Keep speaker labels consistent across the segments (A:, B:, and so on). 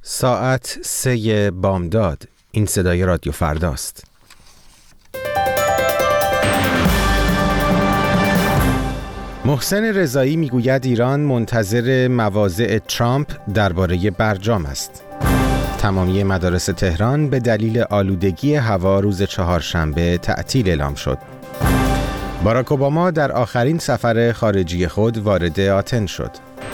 A: ساعت 3 بامداد. این صدای رادیو فرداست. محسن رضایی میگوید ایران منتظر مواضع ترامپ درباره برجام است. تمامی مدارس تهران به دلیل آلودگی هوا روز چهارشنبه تعطیل اعلام شد. باراک اوباما در آخرین سفر خارجی خود وارد آتن شد.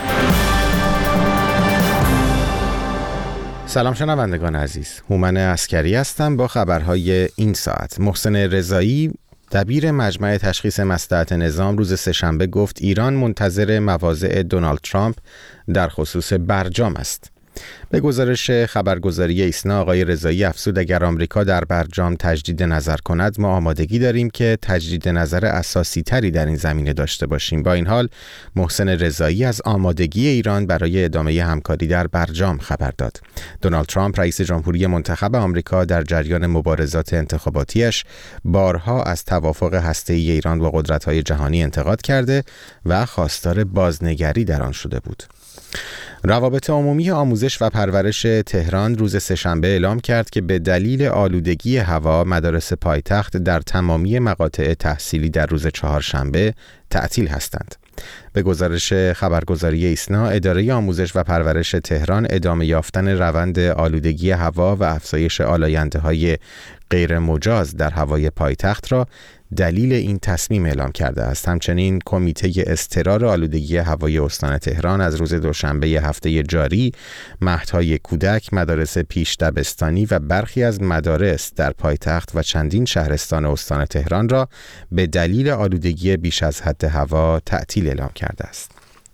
A: سلام شنوندگان عزیز، هومن عسکری هستم با خبرهای این ساعت. محسن رضایی دبیر مجمع تشخیص مصلحت نظام روز سه‌شنبه گفت ایران منتظر مواضع دونالد ترامپ در خصوص برجام است. به گزارش خبرگزاری ایسنا آقای رضایی افزود اگر آمریکا در برجام تجدید نظر کند ما آمادگی داریم که تجدید نظر اساسی تری در این زمینه داشته باشیم. با این حال محسن رضایی از آمادگی ایران برای ادامه همکاری در برجام خبر داد. دونالد ترامپ رئیس جمهوری منتخب آمریکا در جریان مبارزات انتخاباتیش بارها از توافق هسته‌ای ایران با قدرت‌های جهانی انتقاد کرده و خواستار بازنگری در آن شده بود. روابط عمومی آموزش و پرورش تهران روز سه‌شنبه اعلام کرد که به دلیل آلودگی هوا مدارس پایتخت در تمامی مقاطع تحصیلی در روز چهارشنبه تعطیل هستند. به گزارش خبرگزاری ایسنا اداره آموزش و پرورش تهران ادامه یافتن روند آلودگی هوا و افزایش آلاینده‌های غیر مجاز در هوای پایتخت را دلیل این تصمیم اعلام کرده است. همچنین کمیته اضطرار آلودگی هوای استان تهران از روز دوشنبه هفته جاری مهدهای کودک، مدارس پیش دبستانی و برخی از مدارس در پایتخت و چندین شهرستان استان تهران را به دلیل آلودگی بیش از حد هوا تعطیل اعلام کرده است.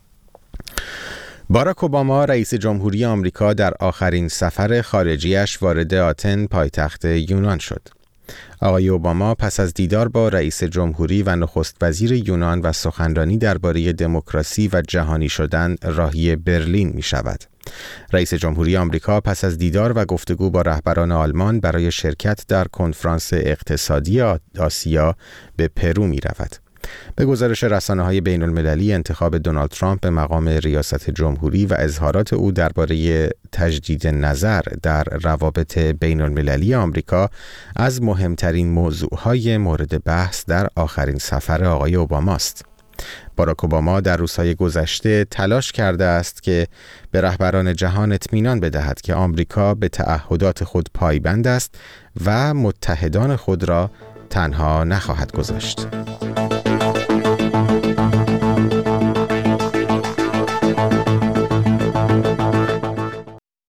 A: باراک اوباما رئیس جمهوری آمریکا در آخرین سفر خارجیش وارد آتن پایتخت یونان شد. آقای اوباما پس از دیدار با رئیس جمهوری و نخست وزیر یونان و سخنرانی درباره دموکراسی و جهانی شدن راهی برلین می شود. رئیس جمهوری آمریکا پس از دیدار و گفتگو با رهبران آلمان برای شرکت در کنفرانس اقتصادی آسیا به پرو می رود. به گزارش رسانه‌های بین‌المللی انتخاب دونالد ترامپ به مقام ریاست جمهوری و اظهارات او درباره تجدید نظر در روابط بین‌المللی آمریکا از مهمترین موضوعهای مورد بحث در آخرین سفر آقای اوباما است. باراک اوباما در روزهای گذشته تلاش کرده است که به رهبران جهان اطمینان بدهد که آمریکا به تعهدات خود پایبند است و متحدان خود را تنها نخواهد گذاشت.